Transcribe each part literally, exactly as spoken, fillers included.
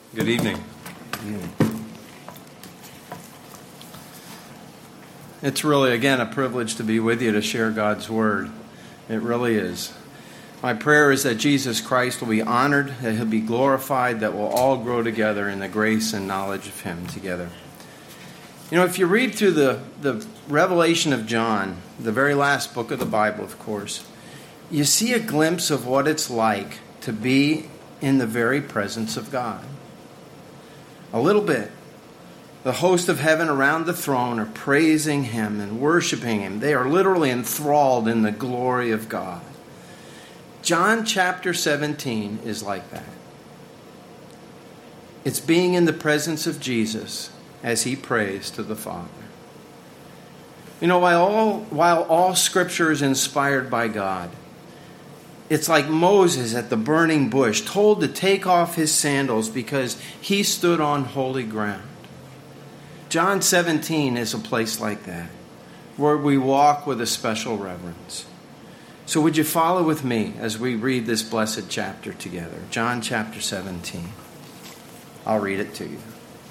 Good evening. It's really, again, a privilege to be with you to share God's Word. It really is. My prayer is that Jesus Christ will be honored, that He'll be glorified, that we'll all grow together in the grace and knowledge of Him together. You know, if you read through the, the Revelation of John, the very last book of the Bible, of course, you see a glimpse of what it's like to be in the very presence of God. A little bit. The host of heaven around the throne are praising Him and worshiping Him. They are literally enthralled in the glory of God. John chapter seventeen is like that. It's being in the presence of Jesus as He prays to the Father. You know, while all, while all Scripture is inspired by God, it's like Moses at the burning bush, told to take off his sandals because he stood on holy ground. John seventeen is a place like that, where we walk with a special reverence. So would you follow with me as we read this blessed chapter together? John chapter seventeen. I'll read it to you.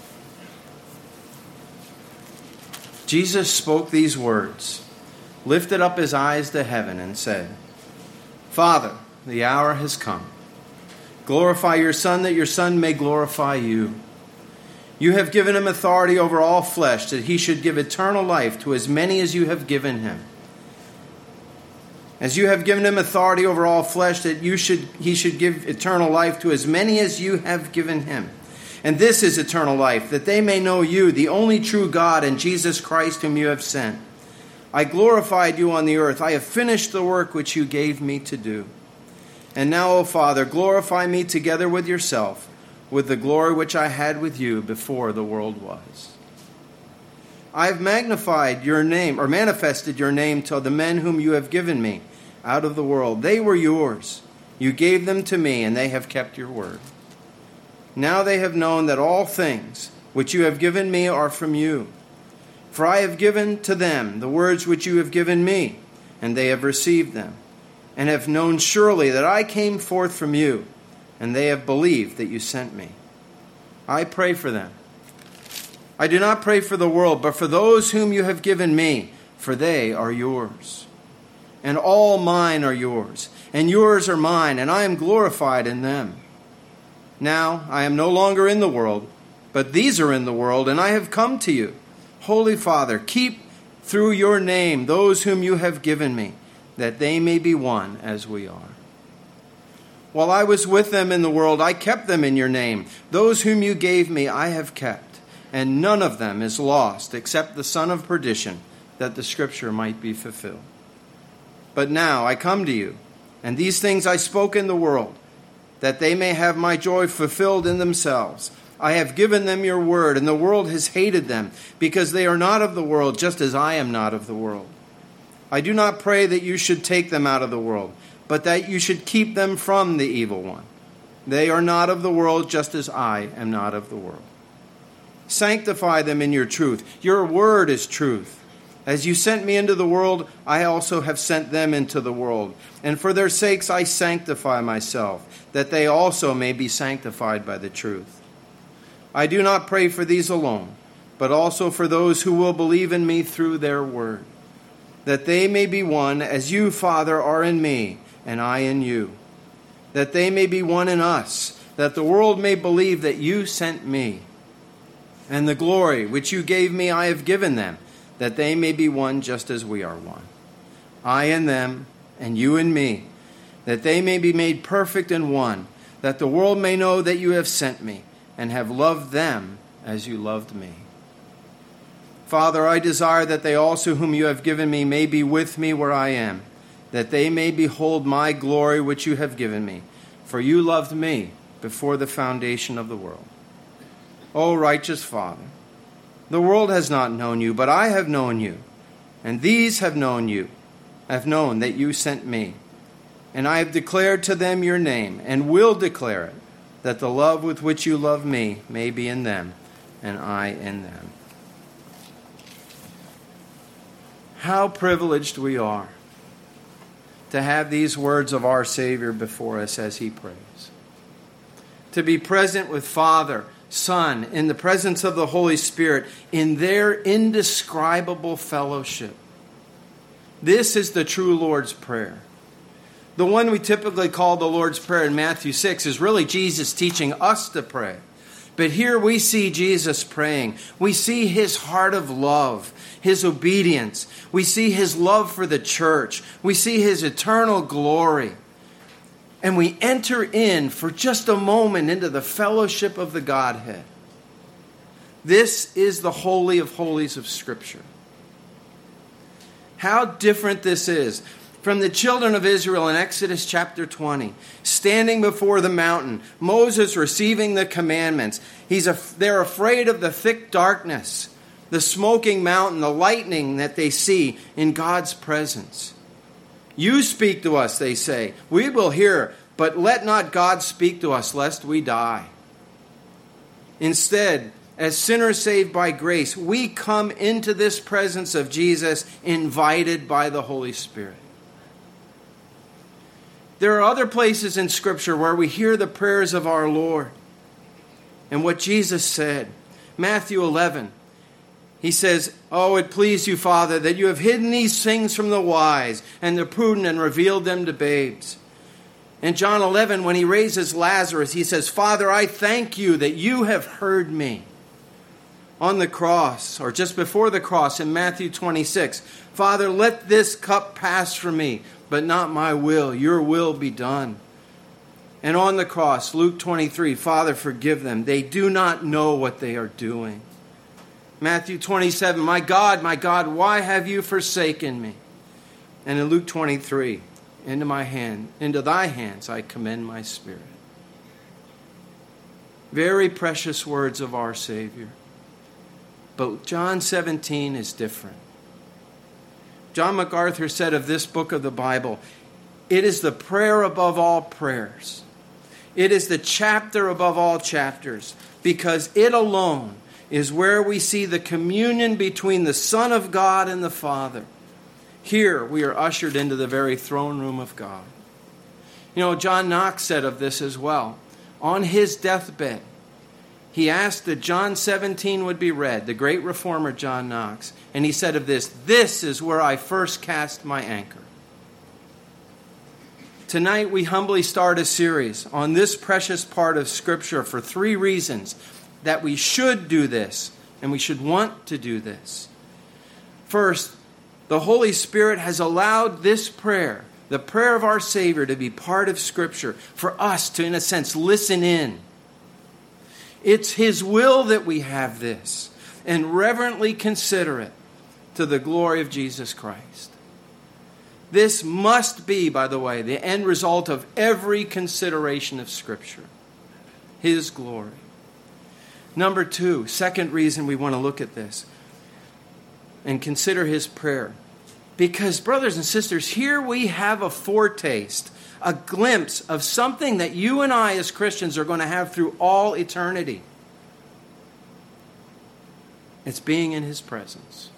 Jesus spoke these words, lifted up His eyes to heaven, and said, Father, the hour has come. Glorify your Son, that your Son may glorify you. You have given Him authority over all flesh, that He should give eternal life to as many as you have given Him. As you have given Him authority over all flesh, that you should He should give eternal life to as many as you have given Him. And this is eternal life, that they may know you, the only true God, and Jesus Christ whom you have sent. I glorified you on the earth. I have finished the work which you gave me to do. And now, O Father, glorify me together with yourself, with the glory which I had with you before the world was. I have magnified your name, or manifested your name to the men whom you have given me out of the world. They were yours. You gave them to me, and they have kept your word. Now they have known that all things which you have given me are from you. For I have given to them the words which you have given me, and they have received them, and have known surely that I came forth from you, and they have believed that you sent me. I pray for them. I do not pray for the world, but for those whom you have given me, for they are yours. And all mine are yours, and yours are mine, and I am glorified in them. Now I am no longer in the world, but these are in the world, and I have come to you. Holy Father, keep through your name those whom you have given me, that they may be one as we are. While I was with them in the world, I kept them in your name. Those whom you gave me I have kept, and none of them is lost except the son of perdition, that the scripture might be fulfilled. But now I come to you, and these things I spoke in the world, that they may have my joy fulfilled in themselves. I have given them your word, and the world has hated them, because they are not of the world, just as I am not of the world. I do not pray that you should take them out of the world, but that you should keep them from the evil one. They are not of the world, just as I am not of the world. Sanctify them in your truth. Your word is truth. As you sent me into the world, I also have sent them into the world. And for their sakes I sanctify myself, that they also may be sanctified by the truth. I do not pray for these alone, but also for those who will believe in me through their word, that they may be one as you, Father, are in me, and I in you, that they may be one in us, that the world may believe that you sent me. And the glory which you gave me I have given them, that they may be one just as we are one. I in them, and you in me, that they may be made perfect in one, that the world may know that you have sent me, and have loved them as you loved me. Father, I desire that they also whom you have given me may be with me where I am, that they may behold my glory which you have given me. For you loved me before the foundation of the world. O righteous Father, the world has not known you, but I have known you, and these have known you, have known that you sent me. And I have declared to them your name, and will declare it, that the love with which you love me may be in them, and I in them. How privileged we are to have these words of our Savior before us as He prays. to be present with Father, Son, in the presence of the Holy Spirit, in their indescribable fellowship. This is the true Lord's Prayer. The one we typically call the Lord's Prayer in Matthew six is really Jesus teaching us to pray. But here we see Jesus praying. We see his heart of love, his obedience. We see his love for the church. We see his eternal glory. And we enter in for just a moment into the fellowship of the Godhead. This is the Holy of Holies of Scripture. How different this is from the children of Israel in Exodus chapter twenty, standing before the mountain, Moses receiving the commandments. He's a, they're afraid of the thick darkness, the smoking mountain, the lightning that they see in God's presence. You speak to us, they say. We will hear, but let not God speak to us, lest we die. Instead, as sinners saved by grace, we come into this presence of Jesus, invited by the Holy Spirit. There are other places in Scripture where we hear the prayers of our Lord and what Jesus said. Matthew eleven, he says, "Oh, it pleased you, Father, that you have hidden these things from the wise and the prudent and revealed them to babes." In John eleven, when he raises Lazarus, he says, "Father, I thank you that you have heard me." On the cross, or just before the cross in Matthew twenty-six, "Father, let this cup pass from me, but not my will, your will be done." And on the cross, Luke twenty-three, "Father, forgive them. They do not know what they are doing." Matthew twenty-seven, "My God, my God, why have you forsaken me?" And in Luke twenty-three, "Into my hand, into thy hands I commend my spirit." Very precious words of our Savior. But John seventeen is different. John MacArthur said of this book of the Bible, it is the prayer above all prayers. It is the chapter above all chapters, because it alone is where we see the communion between the Son of God and the Father. Here we are ushered into the very throne room of God. You know, John Knox said of this as well. On his deathbed, he asked that John seventeen would be read, the great reformer John Knox. And he said of this, "This is where I first cast my anchor." Tonight we humbly start a series on this precious part of Scripture for three reasons that we should do this and we should want to do this. First, the Holy Spirit has allowed this prayer, the prayer of our Savior, to be part of Scripture for us to, in a sense, listen in. It's his will that we have this and reverently consider it to the glory of Jesus Christ. This must be, by the way, the end result of every consideration of Scripture. His glory. Number two, second reason we want to look at this and consider his prayer. Because, brothers and sisters, here we have a foretaste, a glimpse of something that you and I as Christians are going to have through all eternity. It's being in his presence.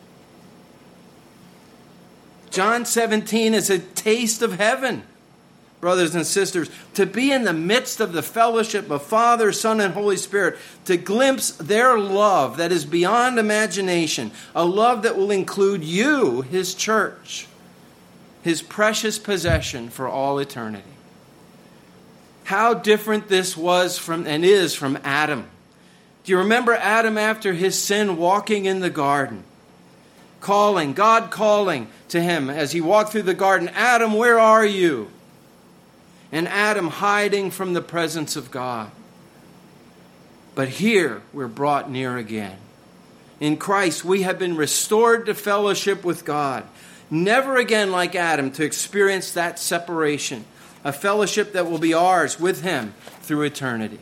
John seventeen is a taste of heaven, brothers and sisters. To be in the midst of the fellowship of Father, Son, and Holy Spirit, to glimpse their love that is beyond imagination, a love that will include you, his church, his precious possession for all eternity. How different this was from and is from Adam. Do you remember Adam after his sin walking in the garden? Calling, God calling to him as he walked through the garden, "Adam, where are you?" And Adam hiding from the presence of God. But here we're brought near again. In Christ we have been restored to fellowship with God. Never again like Adam to experience that separation. A fellowship that will be ours with him through eternity.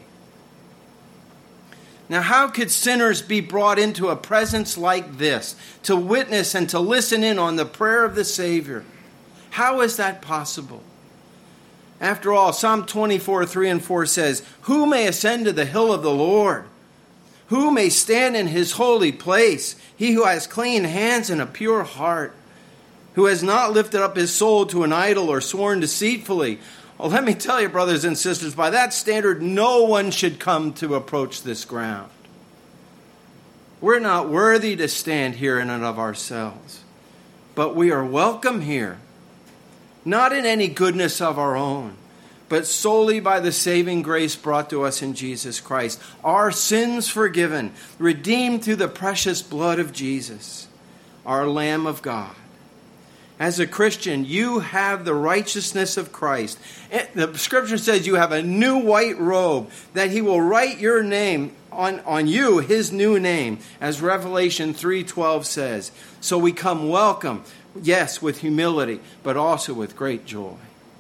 Now, how could sinners be brought into a presence like this, to witness and to listen in on the prayer of the Savior? How is that possible? After all, Psalm twenty-four, three and four says, "Who may ascend to the hill of the Lord? Who may stand in his holy place? He who has clean hands and a pure heart, who has not lifted up his soul to an idol or sworn deceitfully. Well, let me tell you, brothers and sisters, by that standard, no one should come to approach this ground. We're not worthy to stand here in and of ourselves, but we are welcome here, not in any goodness of our own, but solely by the saving grace brought to us in Jesus Christ. Our sins forgiven, redeemed through the precious blood of Jesus, our Lamb of God. As a Christian, you have the righteousness of Christ. The Scripture says you have a new white robe, that He will write your name on, on you, His new name, as Revelation three twelve says. So we come welcome, yes, with humility, but also with great joy.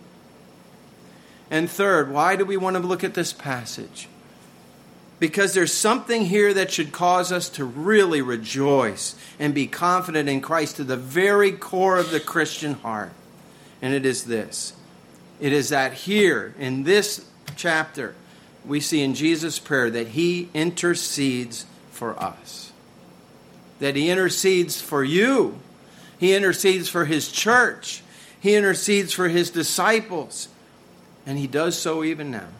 And third, why do we want to look at this passage? Because there's something here that should cause us to really rejoice and be confident in Christ to the very core of the Christian heart. And it is this. It is that here, in this chapter, we see in Jesus' prayer that He intercedes for us. That He intercedes for you. He intercedes for His church. He intercedes for His disciples. And He does so even now.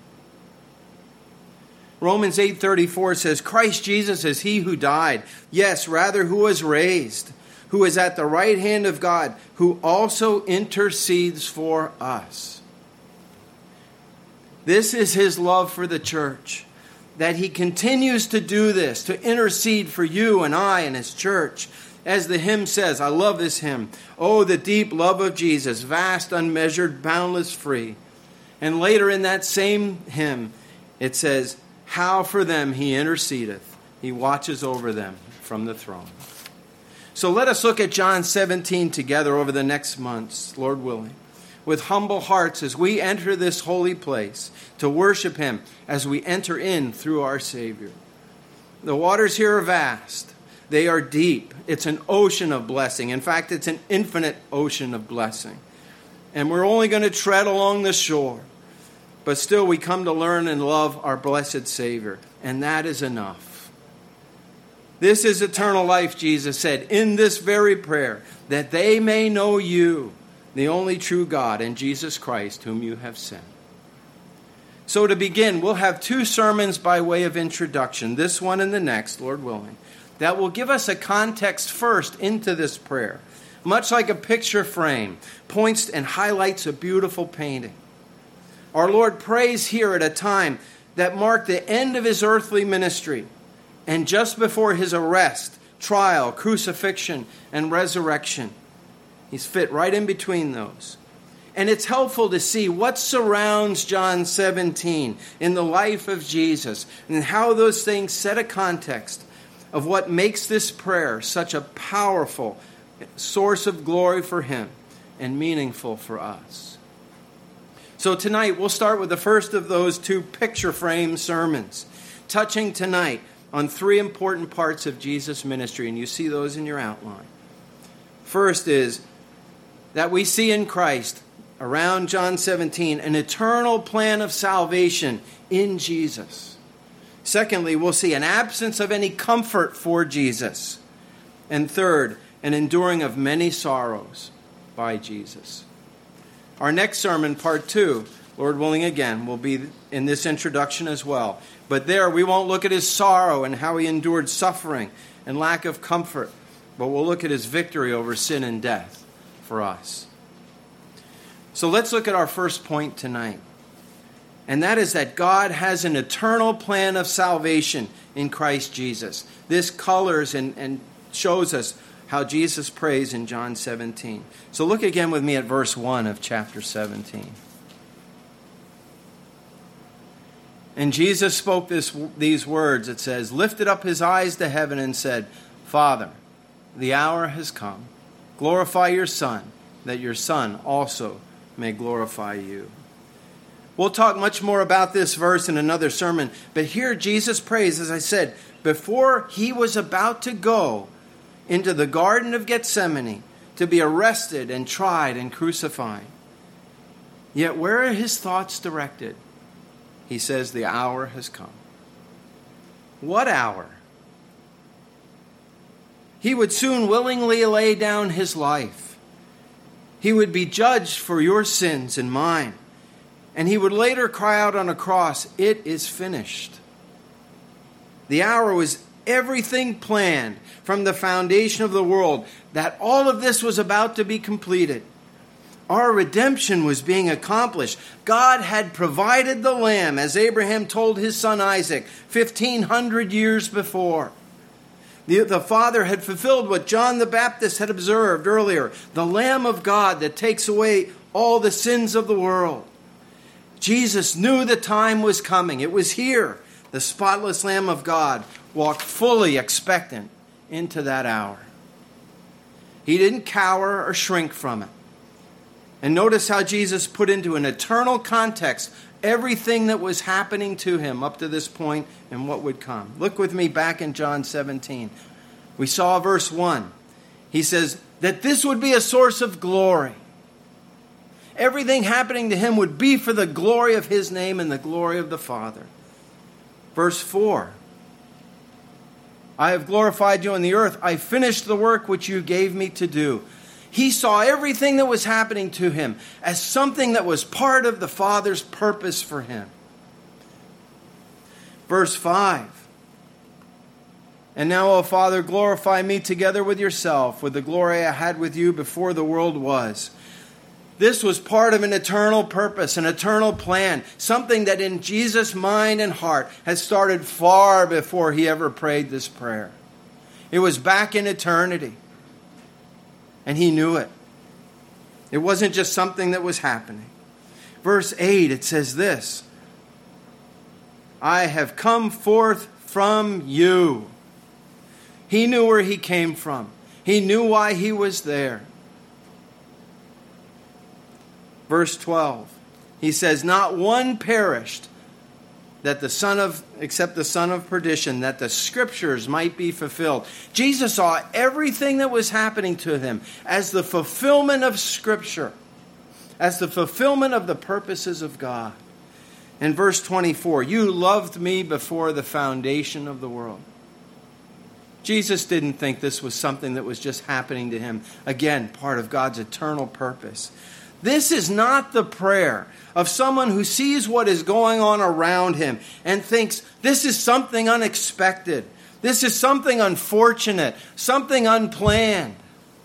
Romans eight thirty-four says, Christ Jesus is He who died, yes, rather who was raised, who is at the right hand of God, who also intercedes for us. This is His love for the church, that He continues to do this, to intercede for you and I and His church. As the hymn says, I love this hymn, oh, the deep love of Jesus, vast, unmeasured, boundless, free. And later in that same hymn, it says, how for them He intercedeth. He watches over them from the throne. So let us look at John seventeen together over the next months, Lord willing, with humble hearts as we enter this holy place to worship Him as we enter in through our Savior. The waters here are vast. They are deep. It's an ocean of blessing. In fact, it's an infinite ocean of blessing. And we're only going to tread along the shore. But still we come to learn and love our blessed Savior. And that is enough. This is eternal life, Jesus said, in this very prayer, that they may know you, the only true God, and Jesus Christ, whom you have sent. So to begin, we'll have two sermons by way of introduction, this one and the next, Lord willing, that will give us a context first into this prayer, much like a picture frame, points and highlights a beautiful painting. Our Lord prays here at a time that marked the end of His earthly ministry and just before His arrest, trial, crucifixion, and resurrection. He's fit right in between those. And it's helpful to see what surrounds John seventeen in the life of Jesus and how those things set a context of what makes this prayer such a powerful source of glory for Him and meaningful for us. So tonight, we'll start with the first of those two picture frame sermons, touching tonight on three important parts of Jesus' ministry, and you see those in your outline. First is that we see in Christ, around John seventeen, an eternal plan of salvation in Jesus. Secondly, we'll see an absence of any comfort for Jesus. And third, an enduring of many sorrows by Jesus. Our next sermon, part two, Lord willing again, will be in this introduction as well. But there we won't look at His sorrow and how He endured suffering and lack of comfort, but we'll look at His victory over sin and death for us. So let's look at our first point tonight. And that is that God has an eternal plan of salvation in Christ Jesus. This colors and, and shows us how Jesus prays in John seventeen. So look again with me at verse one of chapter seventeen. And Jesus spoke this, these words. It says, lifted up His eyes to heaven and said, Father, the hour has come. Glorify your Son, that your Son also may glorify you. We'll talk much more about this verse in another sermon. But here Jesus prays, as I said, before He was about to go into the Garden of Gethsemane to be arrested and tried and crucified. Yet where are His thoughts directed? He says, the hour has come. What hour? He would soon willingly lay down His life. He would be judged for your sins and mine. And he would later cry out on a cross, "It is finished." The hour was everything planned from the foundation of the world, that all of this was about to be completed. Our redemption was being accomplished. God had provided the lamb, as Abraham told his son Isaac fifteen hundred years before. The, the Father had fulfilled what John the Baptist had observed earlier, the Lamb of God that takes away all the sins of the world. Jesus knew the time was coming. It was here. The spotless Lamb of God walked fully expectant into that hour. He didn't cower or shrink from it. And notice how Jesus put into an eternal context everything that was happening to him up to this point and what would come. Look with me back in John seventeen. We saw verse one. He says that this would be a source of glory. Everything happening to him would be for the glory of his name and the glory of the Father. Verse four. I have glorified you on the earth. I finished the work which you gave me to do. He saw everything that was happening to him as something that was part of the Father's purpose for him. Verse five. And now, O Father, glorify me together with yourself, with the glory I had with you before the world was. This was part of an eternal purpose, an eternal plan, something that in Jesus' mind and heart had started far before he ever prayed this prayer. It was back in eternity. And he knew it. It wasn't just something that was happening. Verse eight, it says this. I have come forth from you. He knew where he came from. He knew why he was there. Verse twelve, he says, not one perished, that the son of, except the son of perdition, that the scriptures might be fulfilled. Jesus saw everything that was happening to him as the fulfillment of Scripture, as the fulfillment of the purposes of God. In verse twenty-four, you loved me before the foundation of the world. Jesus didn't think this was something that was just happening to him. Again, part of God's eternal purpose. This is not the prayer of someone who sees what is going on around him and thinks this is something unexpected. This is something unfortunate, something unplanned.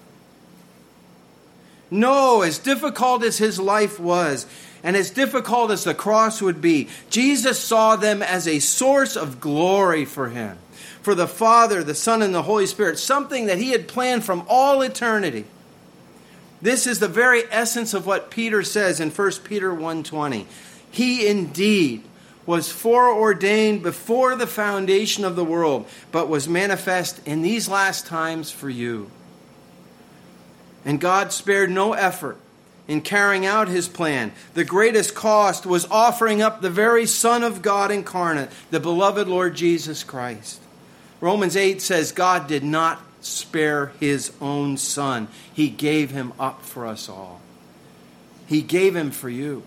No, as difficult as his life was, and as difficult as the cross would be, Jesus saw them as a source of glory for him, for the Father, the Son, and the Holy Spirit, something that he had planned from all eternity. This is the very essence of what Peter says in First Peter one twenty. He indeed was foreordained before the foundation of the world, but was manifest in these last times for you. And God spared no effort in carrying out his plan. The greatest cost was offering up the very Son of God incarnate, the beloved Lord Jesus Christ. Romans eight says God did not spare his own Son. He gave him up for us all. He gave him for you.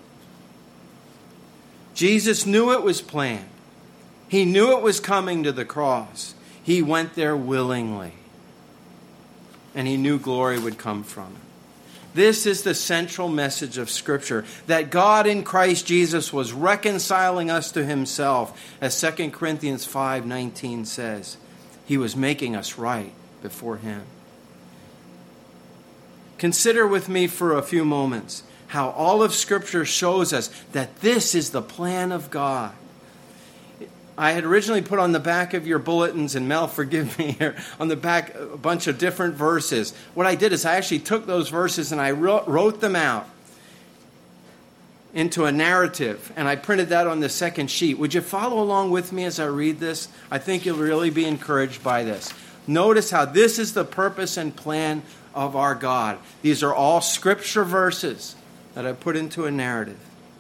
Jesus knew it was planned. He knew it was coming to the cross. He went there willingly. And he knew glory would come from it. This is the central message of Scripture, that God in Christ Jesus was reconciling us to himself, as Second Corinthians five nineteen says. He was making us right before him. Consider with me for a few moments how all of Scripture shows us that this is the plan of God. I had originally put on the back of your bulletins, and Mel, forgive me here, on the back a bunch of different verses. What I did is I actually took those verses and I wrote, wrote them out into a narrative, and I printed that on the second sheet. Would you follow along with me as I read this? I think you'll really be encouraged by this. Notice how this is the purpose and plan of our God. These are all Scripture verses that I put into a narrative.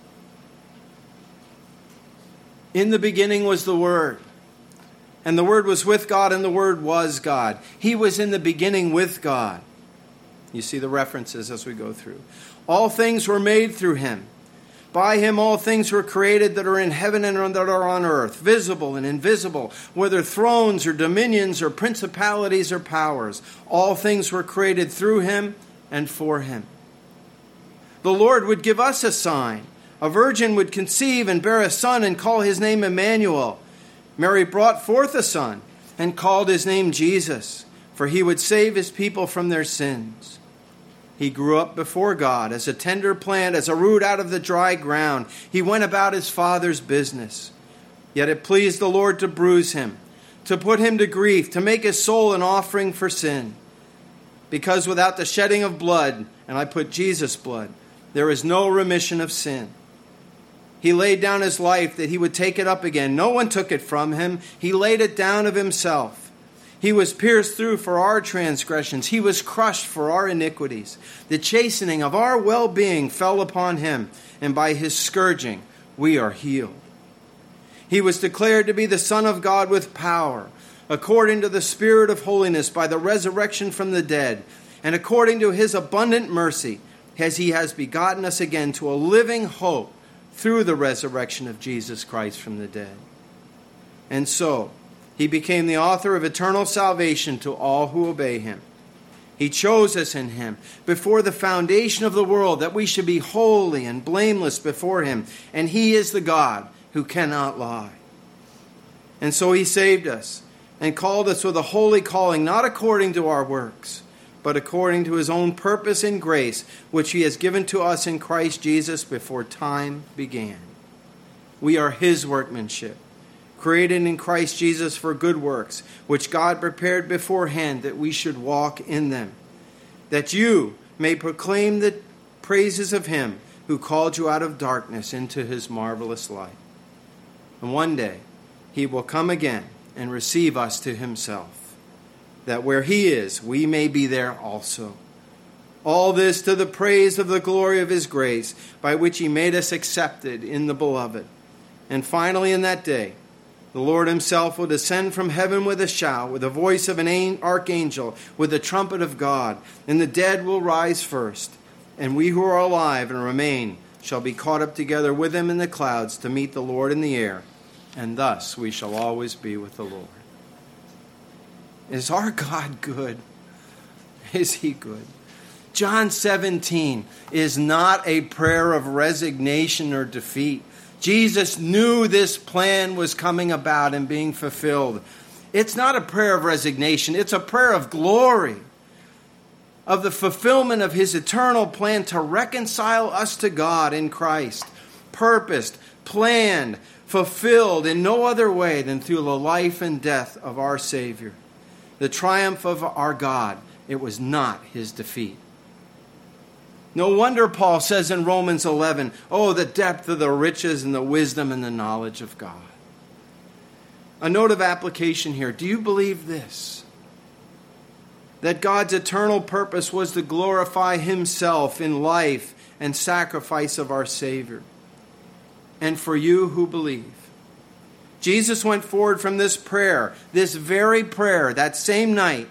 In the beginning was the Word, and the Word was with God, and the Word was God. He was in the beginning with God. You see the references as we go through. All things were made through him. By him all things were created that are in heaven and that are on earth, visible and invisible, whether thrones or dominions or principalities or powers. All things were created through him and for him. The Lord would give us a sign. A virgin would conceive and bear a son and call his name Emmanuel. Mary brought forth a son and called his name Jesus, for he would save his people from their sins. He grew up before God as a tender plant, as a root out of the dry ground. He went about his Father's business. Yet it pleased the Lord to bruise him, to put him to grief, to make his soul an offering for sin. Because without the shedding of blood, and I put Jesus' blood, there is no remission of sin. He laid down his life that he would take it up again. No one took it from him. He laid it down of himself. He was pierced through for our transgressions. He was crushed for our iniquities. The chastening of our well-being fell upon him, and by his scourging we are healed. He was declared to be the Son of God with power, according to the Spirit of holiness, by the resurrection from the dead, and according to his abundant mercy, as he has begotten us again to a living hope through the resurrection of Jesus Christ from the dead. And so, he became the author of eternal salvation to all who obey him. He chose us in him before the foundation of the world, that we should be holy and blameless before him. And he is the God who cannot lie. And so he saved us and called us with a holy calling, not according to our works, but according to his own purpose and grace, which he has given to us in Christ Jesus before time began. We are his workmanship, created in Christ Jesus for good works, which God prepared beforehand that we should walk in them, that you may proclaim the praises of him who called you out of darkness into his marvelous light. And one day he will come again and receive us to himself, that where he is, we may be there also. All this to the praise of the glory of his grace, by which he made us accepted in the beloved. And finally, in that day, the Lord himself will descend from heaven with a shout, with the voice of an archangel, with the trumpet of God, and the dead will rise first. And we who are alive and remain shall be caught up together with him in the clouds to meet the Lord in the air, and thus we shall always be with the Lord. Is our God good? Is he good? John seventeen is not a prayer of resignation or defeat. Jesus knew this plan was coming about and being fulfilled. It's not a prayer of resignation. It's a prayer of glory, of the fulfillment of his eternal plan to reconcile us to God in Christ, purposed, planned, fulfilled in no other way than through the life and death of our Savior. The triumph of our God, it was not his defeat. No wonder Paul says in Romans eleven, oh, the depth of the riches and the wisdom and the knowledge of God. A note of application here. Do you believe this? That God's eternal purpose was to glorify himself in life and sacrifice of our Savior. And for you who believe, Jesus went forward from this prayer, this very prayer, that same night,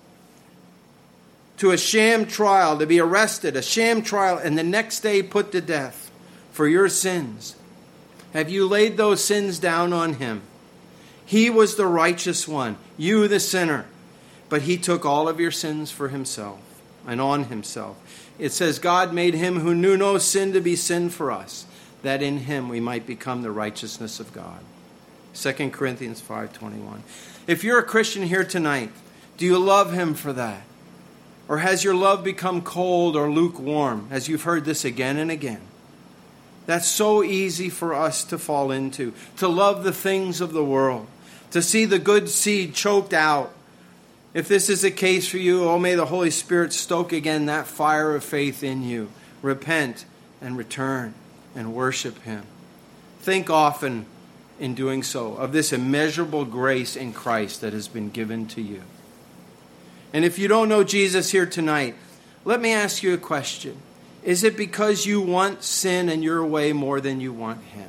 to a sham trial, to be arrested, a sham trial, and the next day put to death for your sins. Have you laid those sins down on him? He was the righteous one, you the sinner. But he took all of your sins for himself and on himself. It says God made him who knew no sin to be sin for us, that in him we might become the righteousness of God. Second Corinthians five twenty-one. If you're a Christian here tonight, do you love him for that? Or has your love become cold or lukewarm, as you've heard this again and again? That's so easy for us to fall into, to love the things of the world, to see the good seed choked out. If this is the case for you, oh, may the Holy Spirit stoke again that fire of faith in you. Repent and return and worship him. Think often in doing so of this immeasurable grace in Christ that has been given to you. And if you don't know Jesus here tonight, let me ask you a question. Is it because you want sin and your way more than you want him?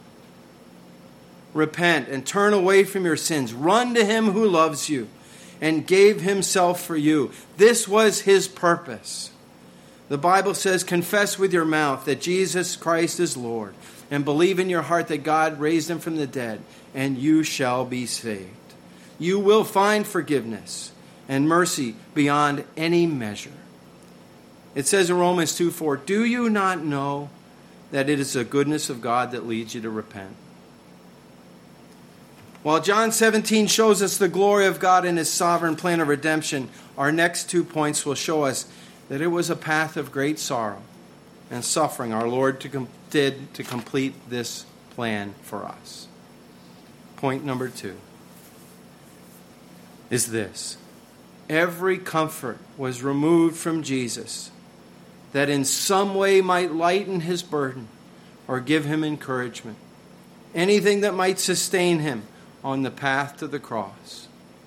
Repent and turn away from your sins. Run to him who loves you and gave himself for you. This was his purpose. The Bible says, confess with your mouth that Jesus Christ is Lord, and believe in your heart that God raised him from the dead, and you shall be saved. You will find forgiveness and mercy beyond any measure. It says in Romans two four, do you not know that it is the goodness of God that leads you to repent. While John seventeen shows us the glory of God in his sovereign plan of redemption, our next two points will show us that it was a path of great sorrow and suffering our Lord to com- did to complete this plan for us. Point number two is this. Every comfort was removed from Jesus that in some way might lighten his burden or give him encouragement. Anything that might sustain him on the path to the cross.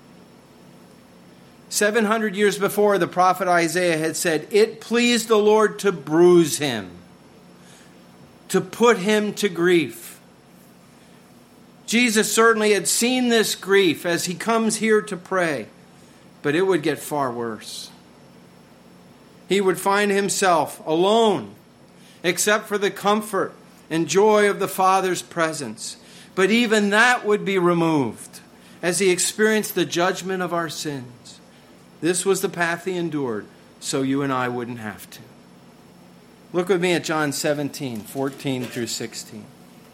Seven hundred years before, the prophet Isaiah had said, "It pleased the Lord to bruise him, to put him to grief." Jesus certainly had seen this grief as he comes here to pray, but it would get far worse. He would find himself alone, except for the comfort and joy of the Father's presence. But even that would be removed as he experienced the judgment of our sins. This was the path he endured, so you and I wouldn't have to. Look with me at John seventeen, fourteen through sixteen.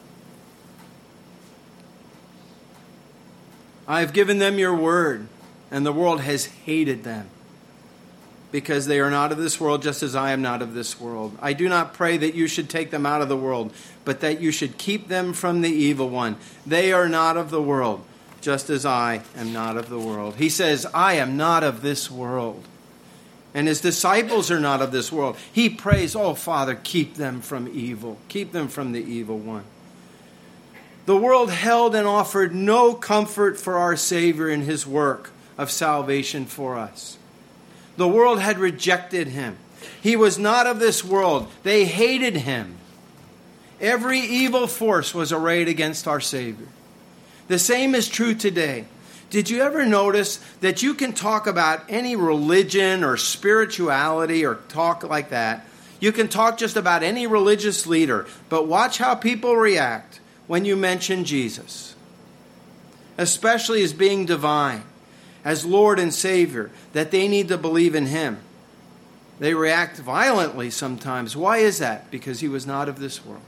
I have given them your word, and the world has hated them, because they are not of this world, just as I am not of this world. I do not pray that you should take them out of the world, but that you should keep them from the evil one. They are not of the world, just as I am not of the world. He says, I am not of this world. And his disciples are not of this world. He prays, oh, Father, keep them from evil. Keep them from the evil one. The world held and offered no comfort for our Savior in his work of salvation for us. The world had rejected him. He was not of this world. They hated him. Every evil force was arrayed against our Savior. The same is true today. Did you ever notice that you can talk about any religion or spirituality or talk like that? You can talk just about any religious leader, but watch how people react when you mention Jesus, especially as being divine, as Lord and Savior, that they need to believe in him. They react violently sometimes. Why is that? Because he was not of this world.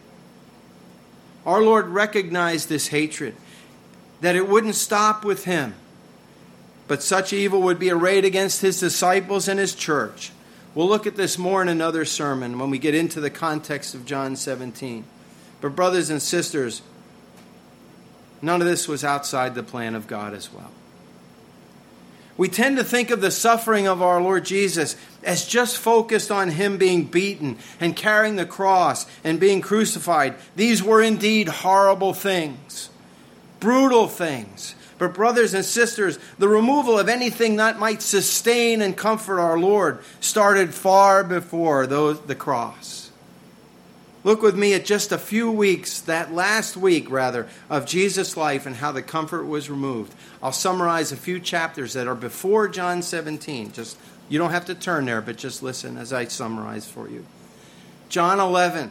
Our Lord recognized this hatred, that it wouldn't stop with him, but such evil would be arrayed against his disciples and his church. We'll look at this more in another sermon when we get into the context of John seventeen. But brothers and sisters, none of this was outside the plan of God as well. We tend to think of the suffering of our Lord Jesus as just focused on him being beaten and carrying the cross and being crucified. These were indeed horrible things, brutal things. But brothers and sisters, the removal of anything that might sustain and comfort our Lord started far before those, the cross. Look with me at just a few weeks, that last week rather, of Jesus' life and how the comfort was removed. I'll summarize a few chapters that are before John seventeen. Just, you don't have to turn there, but just listen as I summarize for you. John eleven.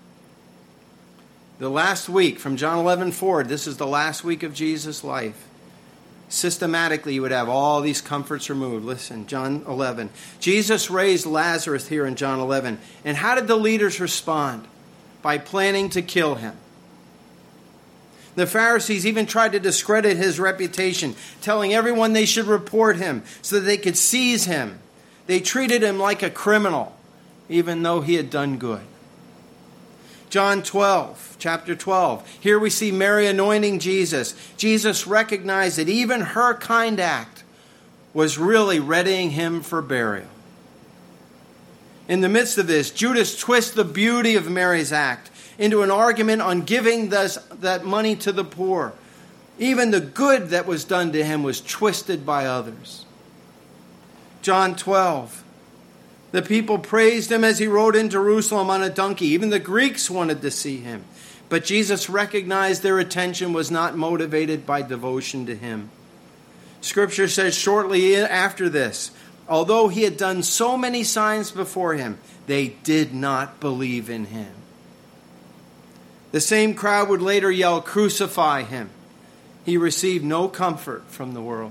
The last week, from John eleven forward, this is the last week of Jesus' life. Systematically, you would have all these comforts removed. Listen, John eleven. Jesus raised Lazarus here in John eleven. And how did the leaders respond? By planning to kill him. The Pharisees even tried to discredit his reputation, telling everyone they should report him so that they could seize him. They treated him like a criminal, even though he had done good. John twelve, chapter twelve. Here we see Mary anointing Jesus. Jesus recognized that even her kind act was really readying him for burial. In the midst of this, Judas twists the beauty of Mary's act into an argument on giving this, that money to the poor. Even the good that was done to him was twisted by others. John twelve. The people praised him as he rode in Jerusalem on a donkey. Even the Greeks wanted to see him. But Jesus recognized their attention was not motivated by devotion to him. Scripture says shortly after this, although he had done so many signs before him, they did not believe in him. The same crowd would later yell, "Crucify him." He received no comfort from the world.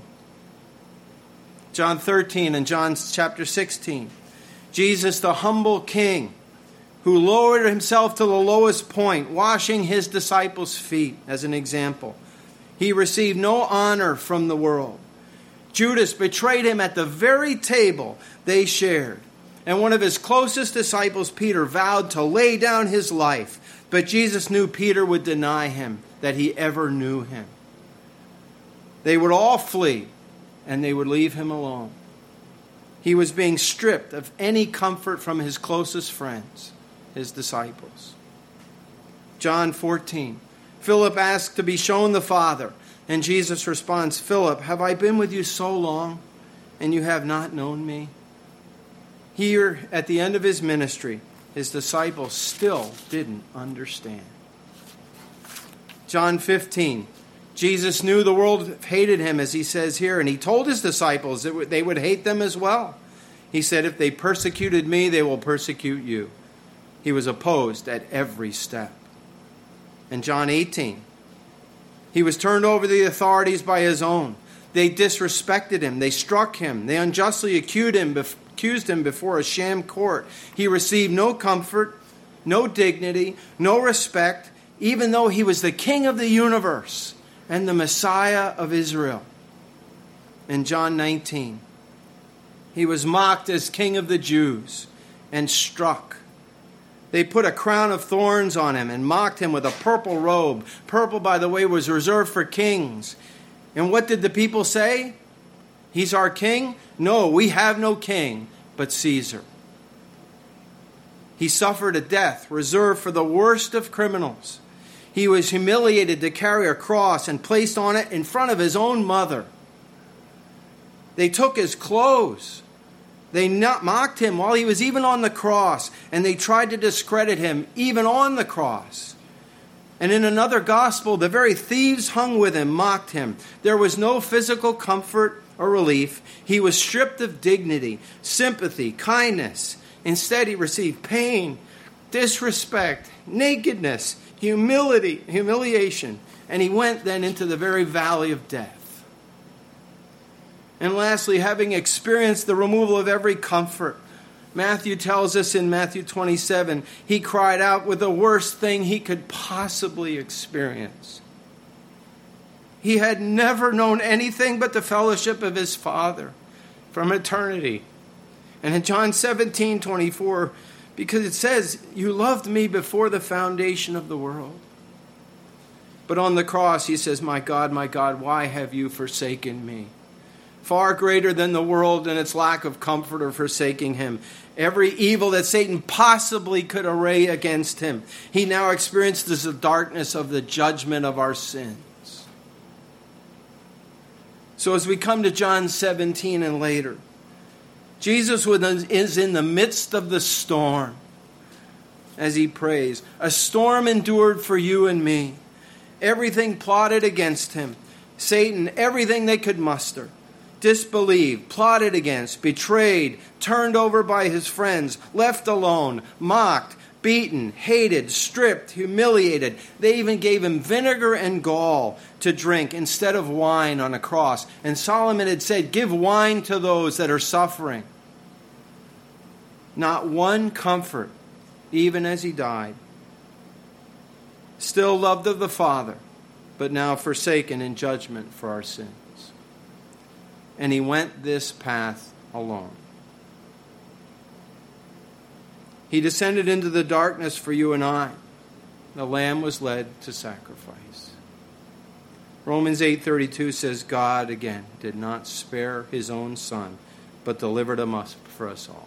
John thirteen and John chapter sixteen. Jesus, the humble king, who lowered himself to the lowest point, washing his disciples' feet as an example. He received no honor from the world. Judas betrayed him at the very table they shared. And one of his closest disciples, Peter, vowed to lay down his life. But Jesus knew Peter would deny him, that he ever knew him. They would all flee, and they would leave him alone. He was being stripped of any comfort from his closest friends, his disciples. John fourteen. Philip asked to be shown the Father, and Jesus responds, Philip, have I been with you so long, and you have not known me? Here, at the end of his ministry, his disciples still didn't understand. John fifteen. Jesus knew the world hated him, as he says here, and he told his disciples that they would hate them as well. He said, if they persecuted me, they will persecute you. He was opposed at every step. And John eighteen. He was turned over to the authorities by his own. They disrespected him. They struck him. They unjustly accused him, accused him before a sham court. He received no comfort, no dignity, no respect, even though he was the King of the universe and the Messiah of Israel. In John nineteen, he was mocked as King of the Jews and struck. They put a crown of thorns on him and mocked him with a purple robe. Purple, by the way, was reserved for kings. And what did the people say? He's our king? No, we have no king but Caesar. He suffered a death reserved for the worst of criminals. He was humiliated to carry a cross and placed on it in front of his own mother. They took his clothes. They mocked him while he was even on the cross, and they tried to discredit him even on the cross. And in another gospel, the very thieves hung with him mocked him. There was no physical comfort or relief. He was stripped of dignity, sympathy, kindness. Instead, he received pain, disrespect, nakedness, humility, humiliation, and he went then into the very valley of death. And lastly, having experienced the removal of every comfort, Matthew tells us in Matthew twenty-seven, he cried out with the worst thing he could possibly experience. He had never known anything but the fellowship of his Father from eternity. And in John seventeen twenty-four, because it says, you loved me before the foundation of the world. But on the cross, he says, my God, my God, why have you forsaken me? Far greater than the world and its lack of comfort or forsaking him. Every evil that Satan possibly could array against him, he now experiences the darkness of the judgment of our sins. So as we come to John seventeen and later, Jesus is in the midst of the storm as he prays. A storm endured for you and me. Everything plotted against him. Satan, everything they could muster. Disbelieved, plotted against, betrayed, turned over by his friends, left alone, mocked, beaten, hated, stripped, humiliated. They even gave him vinegar and gall to drink instead of wine on a cross. And Solomon had said, give wine to those that are suffering. Not one comfort, even as he died. Still loved of the Father, but now forsaken in judgment for our sins. And he went this path alone. He descended into the darkness for you and I. The Lamb was led to sacrifice. Romans eight thirty-two says, God, again, did not spare his own Son, but delivered him up for us all.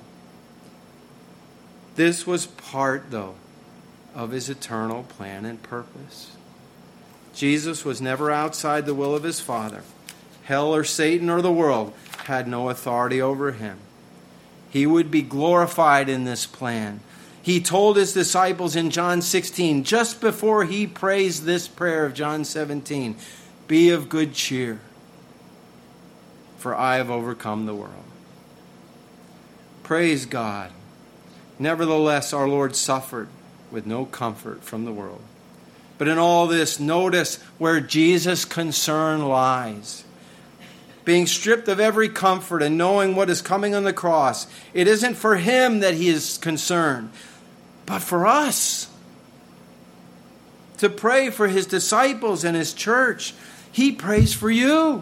This was part, though, of his eternal plan and purpose. Jesus was never outside the will of his Father. Hell or Satan or the world had no authority over him. He would be glorified in this plan. He told his disciples in John sixteen, just before he prays this prayer of John seventeen, be of good cheer, for I have overcome the world. Praise God. Nevertheless, our Lord suffered with no comfort from the world. But in all this, notice where Jesus' concern lies. Being stripped of every comfort and knowing what is coming on the cross, it isn't for him that he is concerned. but for us. To pray for his disciples and his church. He prays for you.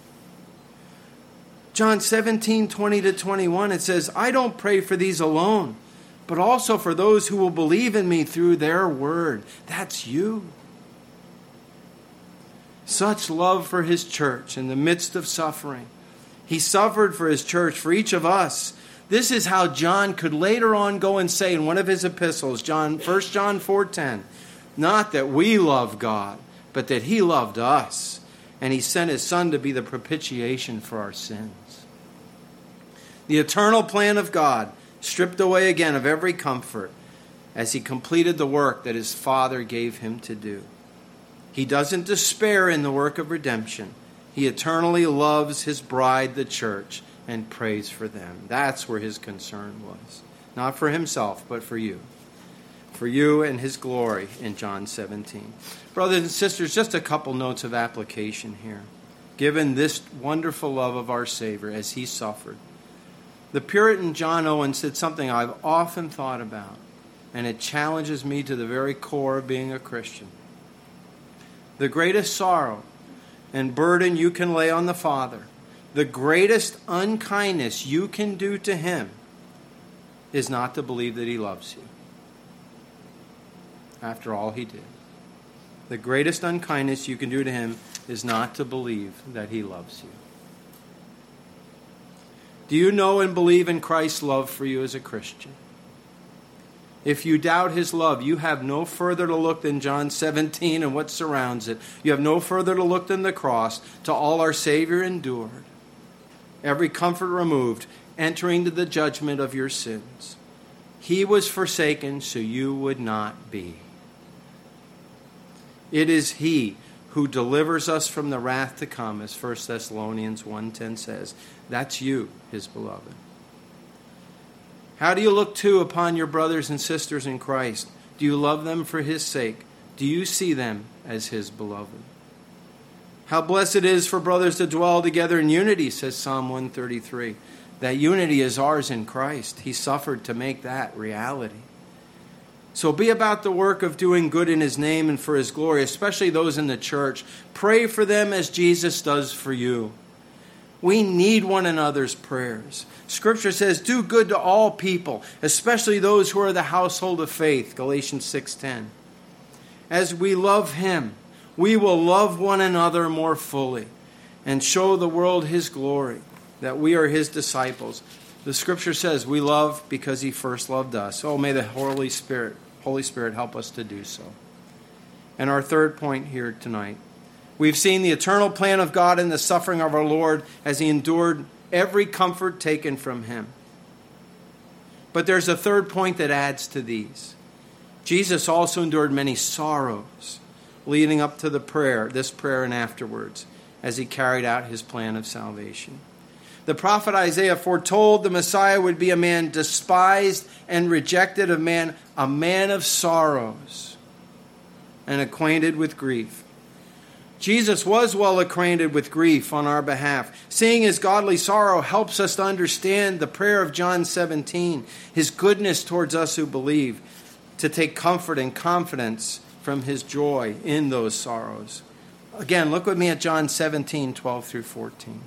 John seventeen, twenty to twenty-one, it says, I don't pray for these alone, but also for those who will believe in me through their word. That's you. Such love for his church in the midst of suffering. He suffered for his church, for each of us. This is how John could later on go and say in one of his epistles, John, First John four ten, not that we love God, but that he loved us, and he sent his Son to be the propitiation for our sins. The eternal plan of God, stripped away again of every comfort, as he completed the work that his Father gave him to do. He doesn't despair in the work of redemption. He eternally loves his bride, the church, and prays for them. That's where his concern was. Not for himself, but for you. For you and his glory in John seventeen. Brothers and sisters, just a couple notes of application here. Given this wonderful love of our Savior as he suffered. The Puritan John Owen said something I've often thought about, and it challenges me to the very core of being a Christian. The greatest sorrow and burden you can lay on the Father, the greatest unkindness you can do to him, is not to believe that he loves you. After all he did. The greatest unkindness you can do to him is not to believe that he loves you. Do you know and believe in Christ's love for you as a Christian? If you doubt his love, you have no further to look than John seventeen and what surrounds it. You have no further to look than the cross, to all our Savior endured. Every comfort removed, entering to the judgment of your sins. He was forsaken so you would not be. It is he who delivers us from the wrath to come, as First Thessalonians one ten says. That's you, his beloved. How do you look, too, upon your brothers and sisters in Christ? Do you love them for his sake? Do you see them as his beloved? How blessed it is for brothers to dwell together in unity, says Psalm one thirty-three. That unity is ours in Christ. He suffered to make that reality. So be about the work of doing good in his name and for his glory, especially those in the church. Pray for them as Jesus does for you. We need one another's prayers. Scripture says, do good to all people, especially those who are the household of faith, Galatians six ten. As we love him, we will love one another more fully and show the world his glory, that we are his disciples. The Scripture says we love because he first loved us. Oh, may the Holy Spirit, Holy Spirit help us to do so. And our third point here tonight. We've seen the eternal plan of God in the suffering of our Lord as he endured every comfort taken from him. But there's a third point that adds to these. Jesus also endured many sorrows leading up to the prayer, this prayer and afterwards, as he carried out his plan of salvation. The prophet Isaiah foretold the Messiah would be a man despised and rejected of man, a man of sorrows and acquainted with grief. Jesus was well acquainted with grief on our behalf. Seeing his godly sorrow helps us to understand the prayer of John seventeen, his goodness towards us who believe, to take comfort and confidence from his joy in those sorrows. Again, look with me at John seventeen, twelve through fourteen.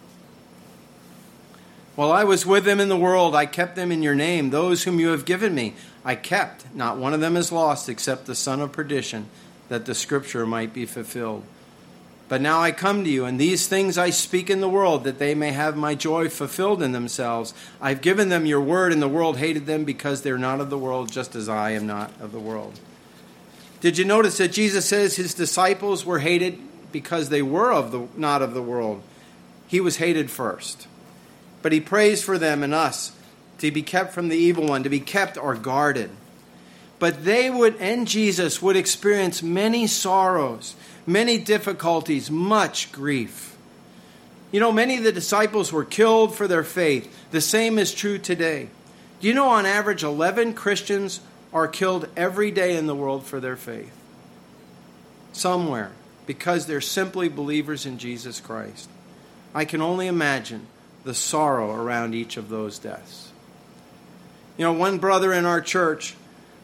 While I was with them in the world, I kept them in your name. Those whom you have given me, I kept. Not one of them is lost except the son of perdition, that the scripture might be fulfilled. But now I come to you, and these things I speak in the world, that they may have my joy fulfilled in themselves. I've given them your word, and the world hated them because they're not of the world, just as I am not of the world. Did you notice that Jesus says his disciples were hated because they were of the not of the world? He was hated first. But he prays for them and us to be kept from the evil one, to be kept or guarded. But they would, and Jesus would experience many sorrows, many difficulties, much grief. You know, many of the disciples were killed for their faith. The same is true today. Do you know on average eleven Christians are killed every day in the world for their faith? Somewhere, because they're simply believers in Jesus Christ. I can only imagine the sorrow around each of those deaths. You know, one brother in our church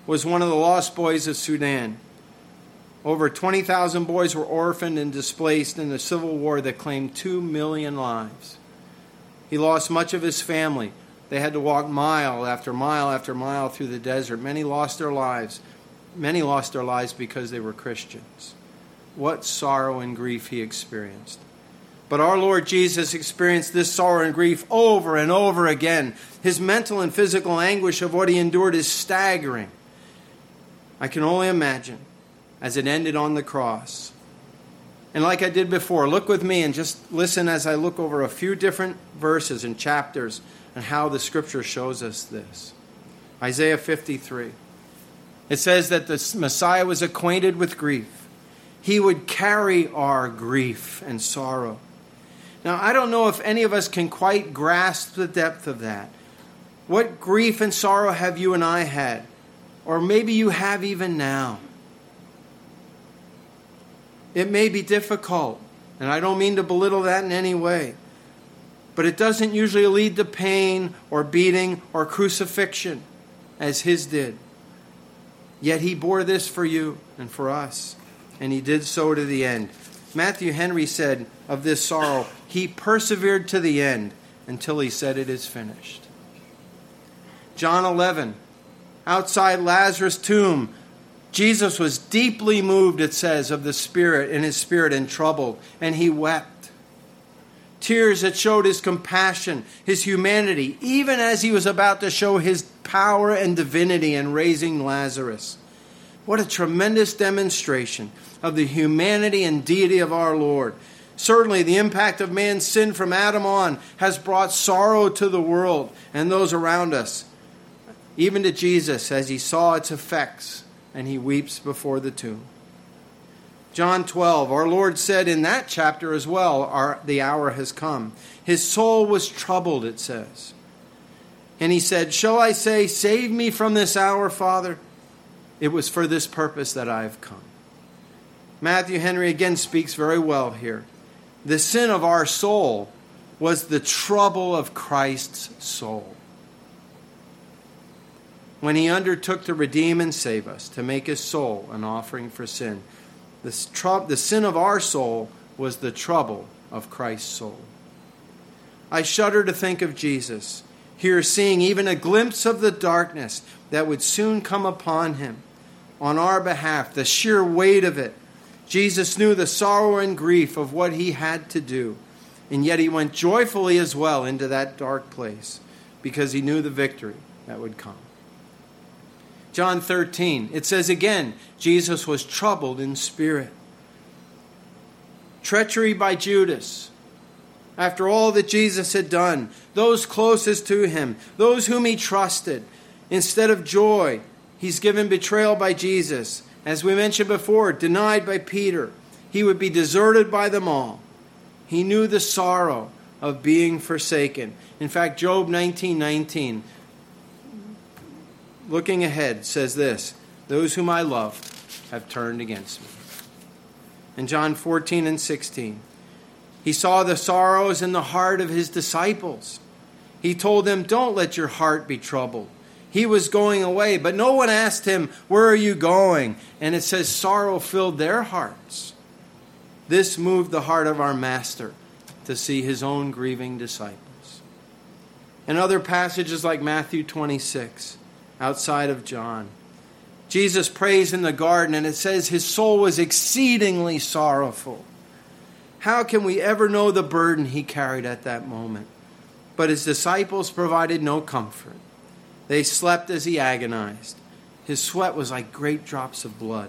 was one of the lost boys of Sudan. Over twenty thousand boys were orphaned and displaced in the civil war that claimed two million lives. He lost much of his family. They had to walk mile after mile after mile through the desert. Many lost their lives. Many lost their lives because they were Christians. What sorrow and grief he experienced. But our Lord Jesus experienced this sorrow and grief over and over again. His mental and physical anguish of what he endured is staggering. I can only imagine as it ended on the cross. And like I did before, look with me and just listen as I look over a few different verses and chapters and how the Scripture shows us this. Isaiah fifty-three. It says that the Messiah was acquainted with grief. He would carry our grief and sorrow. Now, I don't know if any of us can quite grasp the depth of that. What grief and sorrow have you and I had? Or maybe you have even now. It may be difficult, and I don't mean to belittle that in any way. But it doesn't usually lead to pain or beating or crucifixion, as his did. Yet he bore this for you and for us, and he did so to the end. Matthew Henry said of this sorrow, he persevered to the end until he said it is finished. John eleven, outside Lazarus' tomb, Jesus was deeply moved, it says, of the Spirit, in his spirit, and troubled, and he wept. Tears that showed his compassion, his humanity, even as he was about to show his power and divinity in raising Lazarus. What a tremendous demonstration of the humanity and deity of our Lord. Certainly, the impact of man's sin from Adam on has brought sorrow to the world and those around us, even to Jesus as he saw its effects, and he weeps before the tomb. John twelve, our Lord said in that chapter as well, our, the hour has come. His soul was troubled, it says. And he said, shall I say, save me from this hour, Father? It was for this purpose that I have come. Matthew Henry again speaks very well here. The sin of our soul was the trouble of Christ's soul. When he undertook to redeem and save us, to make his soul an offering for sin, the, tr- the sin of our soul was the trouble of Christ's soul. I shudder to think of Jesus here seeing even a glimpse of the darkness that would soon come upon him on our behalf, the sheer weight of it. Jesus knew the sorrow and grief of what he had to do, and yet he went joyfully as well into that dark place because he knew the victory that would come. John thirteen, it says again, Jesus was troubled in spirit. Treachery by Judas. After all that Jesus had done, those closest to him, those whom he trusted, instead of joy, he's given betrayal by Jesus. As we mentioned before, denied by Peter. He would be deserted by them all. He knew the sorrow of being forsaken. In fact, Job nineteen nineteen, looking ahead, says this, those whom I love have turned against me. In John fourteen and sixteen, he saw the sorrows in the heart of his disciples. He told them, don't let your heart be troubled. He was going away, but no one asked him, where are you going? And it says sorrow filled their hearts. This moved the heart of our Master to see his own grieving disciples. In other passages like Matthew twenty-six, outside of John, Jesus prays in the garden, and it says his soul was exceedingly sorrowful. How can we ever know the burden he carried at that moment? But his disciples provided no comfort. They slept as he agonized. His sweat was like great drops of blood.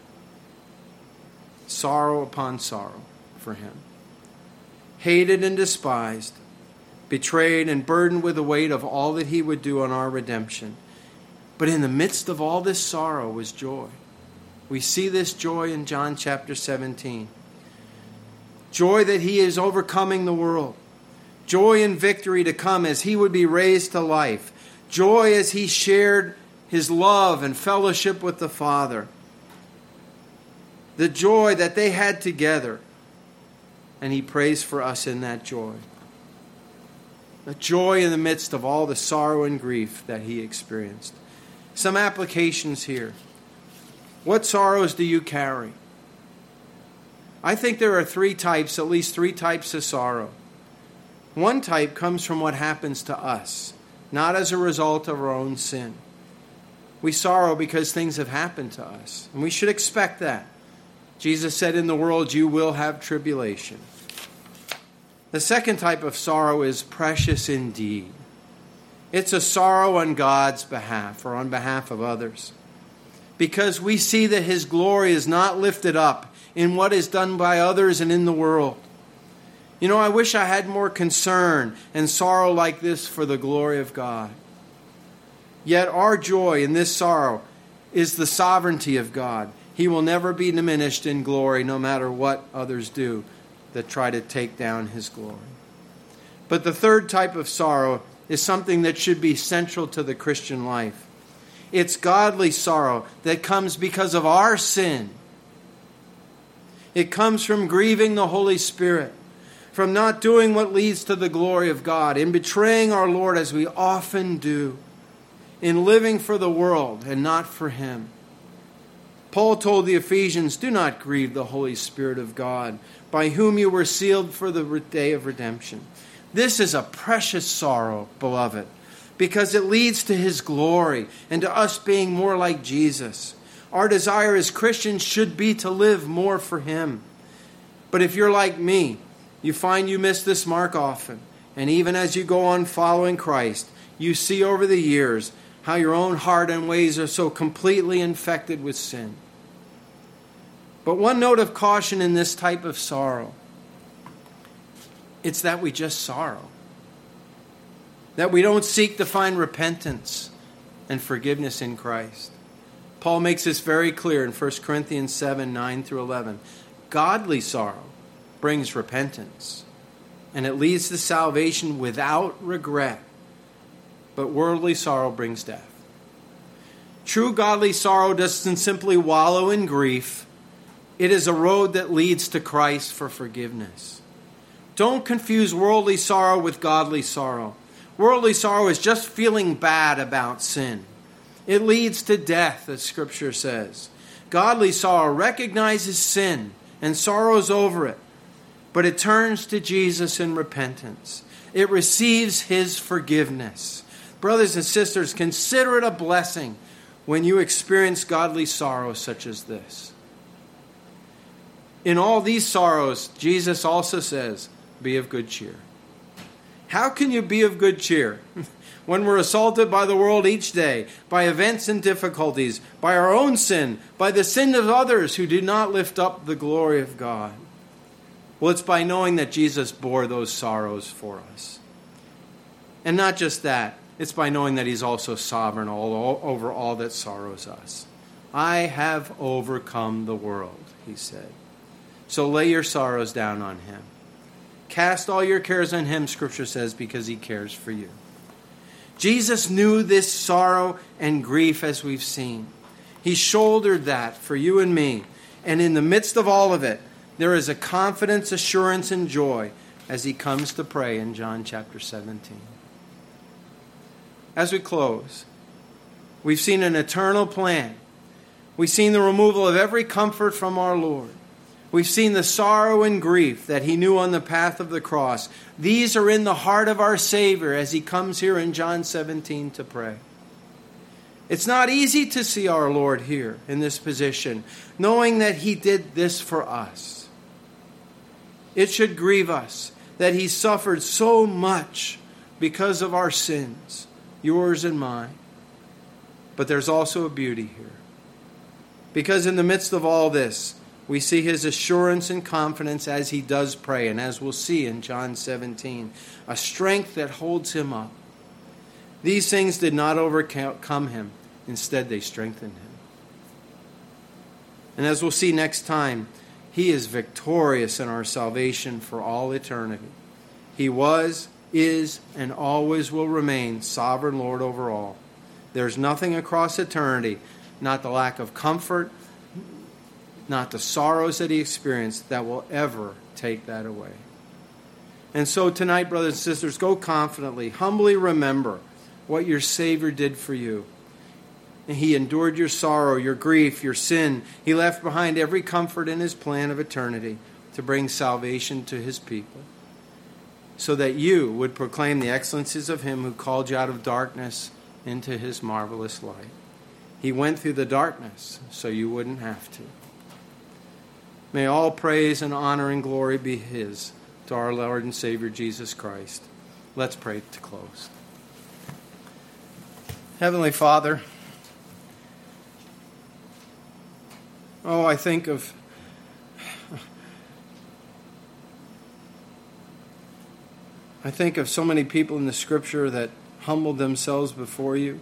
Sorrow upon sorrow for him. Hated and despised, betrayed and burdened with the weight of all that he would do on our redemption. But in the midst of all this sorrow was joy. We see this joy in John chapter seventeen. Joy that he is overcoming the world. Joy and victory to come as he would be raised to life. Joy as he shared his love and fellowship with the Father. The joy that they had together. And he prays for us in that joy. The joy in the midst of all the sorrow and grief that he experienced. Some applications here. What sorrows do you carry? I think there are three types, at least three types of sorrow. One type comes from what happens to us, not as a result of our own sin. We sorrow because things have happened to us, and we should expect that. Jesus said, in the world you will have tribulation. The second type of sorrow is precious indeed. It's a sorrow on God's behalf or on behalf of others, because we see that His glory is not lifted up in what is done by others and in the world. You know, I wish I had more concern and sorrow like this for the glory of God. Yet our joy in this sorrow is the sovereignty of God. He will never be diminished in glory no matter what others do that try to take down His glory. But the third type of sorrow is something that should be central to the Christian life. It's godly sorrow that comes because of our sin. It comes from grieving the Holy Spirit, from not doing what leads to the glory of God, in betraying our Lord as we often do, in living for the world and not for Him. Paul told the Ephesians, do not grieve the Holy Spirit of God, by whom you were sealed for the day of redemption. This is a precious sorrow, beloved, because it leads to His glory and to us being more like Jesus. Our desire as Christians should be to live more for Him. But if you're like me, you find you miss this mark often. And even as you go on following Christ, you see over the years how your own heart and ways are so completely infected with sin. But one note of caution in this type of sorrow, it's that we just sorrow. That we don't seek to find repentance and forgiveness in Christ. Paul makes this very clear in First Corinthians seven, nine through eleven. Godly sorrow brings repentance, and it leads to salvation without regret. But worldly sorrow brings death. True godly sorrow doesn't simply wallow in grief. It is a road that leads to Christ for forgiveness. Don't confuse worldly sorrow with godly sorrow. Worldly sorrow is just feeling bad about sin. It leads to death, as Scripture says. Godly sorrow recognizes sin and sorrows over it, but it turns to Jesus in repentance. It receives His forgiveness. Brothers and sisters, consider it a blessing when you experience godly sorrow such as this. In all these sorrows, Jesus also says, be of good cheer. How can you be of good cheer when we're assaulted by the world each day, by events and difficulties, by our own sin, by the sin of others who do not lift up the glory of God? Well, it's by knowing that Jesus bore those sorrows for us. And not just that, it's by knowing that He's also sovereign all, all over all that sorrows us. I have overcome the world, He said. So lay your sorrows down on Him. Cast all your cares on Him, Scripture says, because He cares for you. Jesus knew this sorrow and grief as we've seen. He shouldered that for you and me. And in the midst of all of it, there is a confidence, assurance, and joy as He comes to pray in John chapter seventeen. As we close, we've seen an eternal plan. We've seen the removal of every comfort from our Lord. We've seen the sorrow and grief that He knew on the path of the cross. These are in the heart of our Savior as He comes here in John seventeen to pray. It's not easy to see our Lord here in this position, knowing that He did this for us. It should grieve us that He suffered so much because of our sins, yours and mine. But there's also a beauty here. Because in the midst of all this, we see His assurance and confidence as He does pray. And as we'll see in John seventeen, a strength that holds Him up. These things did not overcome Him. Instead, they strengthened Him. And as we'll see next time, He is victorious in our salvation for all eternity. He was, is, and always will remain sovereign Lord over all. There's nothing across eternity, not the lack of comfort, not the sorrows that He experienced, that will ever take that away. And so tonight, brothers and sisters, go confidently, humbly remember what your Savior did for you. He endured your sorrow, your grief, your sin. He left behind every comfort in his plan of eternity to bring salvation to his people, so that you would proclaim the excellencies of him who called you out of darkness into his marvelous light. He went through the darkness so you wouldn't have to. May all praise and honor and glory be his, to our Lord and Savior Jesus Christ. Let's pray to close. Heavenly Father, oh, I think of I think of so many people in the Scripture that humbled themselves before you.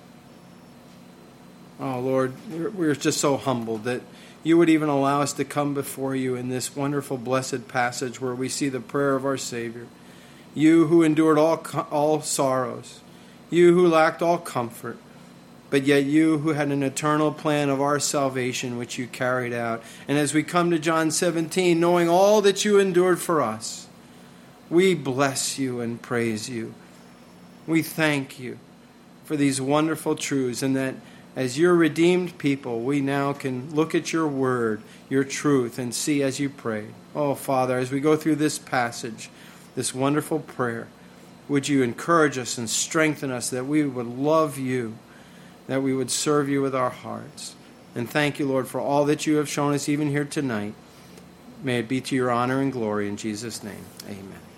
Oh, Lord, we're just so humbled that you would even allow us to come before you in this wonderful, blessed passage where we see the prayer of our Savior. You who endured all, all sorrows, you who lacked all comfort, but yet you who had an eternal plan of our salvation which you carried out. And as we come to John seventeen, knowing all that you endured for us, we bless you and praise you. We thank you for these wonderful truths, and that as your redeemed people, we now can look at your word, your truth, and see as you prayed. Oh, Father, as we go through this passage, this wonderful prayer, would you encourage us and strengthen us that we would love you, that we would serve you with our hearts. And thank you, Lord, for all that you have shown us even here tonight. May it be to your honor and glory in Jesus' name. Amen.